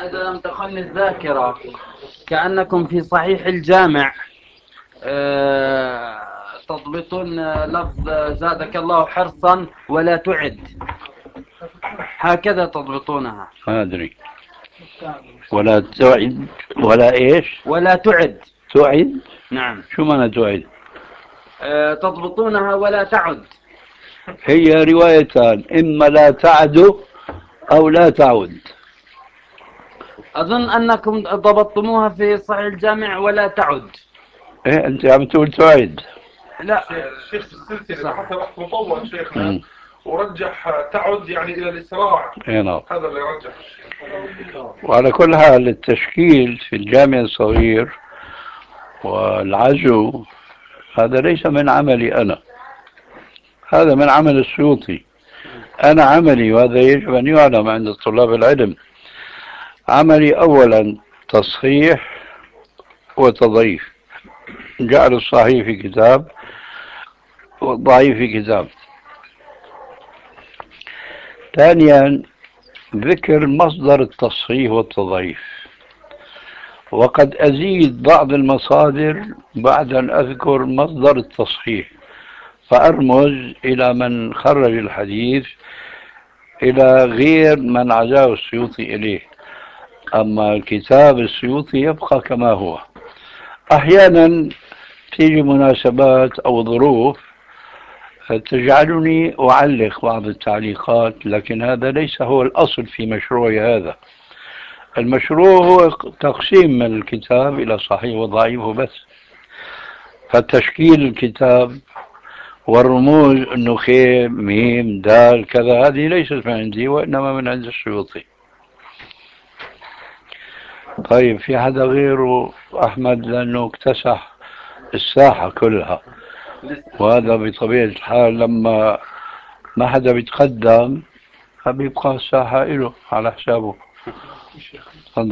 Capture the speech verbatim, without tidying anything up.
إذا لم تخن الذاكرة كأنكم في صحيح الجامع أه تضبطون لفظ زادك الله حرصا ولا تعد، هكذا تضبطونها. ما أدري. ولا تعد ولا إيش؟ ولا تعد. تعد؟ نعم. شو معنى تعد؟ أه تضبطونها ولا تعد. هي روايتان، إما لا تعد أو لا تعد. أظن أنكم ضبطتموها في صحيح الجامع ولا تعد. إيه أنت عم تقول تعد؟ لا الشيخ في السلسلة حتى بحث مطول شيخنا ورجح تعد يعني إلى الإسراع. إيه نعم. هذا اللي رجح. وعلى كل حال التشكيل في الجامع الصغير والعزو هذا ليس من عملي أنا، هذا من عمل السيوطي. أنا عملي، وهذا يجب أن يعلم عند طلاب العلم، عملي أولا تصحيح وتضعيف، جعل الصحيح في كتاب والضعيف في كتاب. ثانيا ذكر مصدر التصحيح والتضعيف، وقد أزيد بعض المصادر بعد أن أذكر مصدر التصحيح، فأرمز إلى من خرج الحديث إلى غير من عزاه السيوطي إليه، أما كتاب السيوطي يبقى كما هو. أحيانا تيجي مناسبات أو ظروف تجعلني أعلق بعض التعليقات، لكن هذا ليس هو الأصل في مشروعي هذا. المشروع هو تقسيم الكتاب إلى صحيح وضعيف وبس. فتشكيل الكتاب والرموز أنه خيم ميم دال كذا هذه ليست من عندي، وإنما من عند السيوطي. طيب في حدا غيره أحمد؟ لأنه اكتسح الساحة كلها، وهذا بطبيعة الحال لما ما حدا بيتقدم فبيبقى الساحة له على حسابه.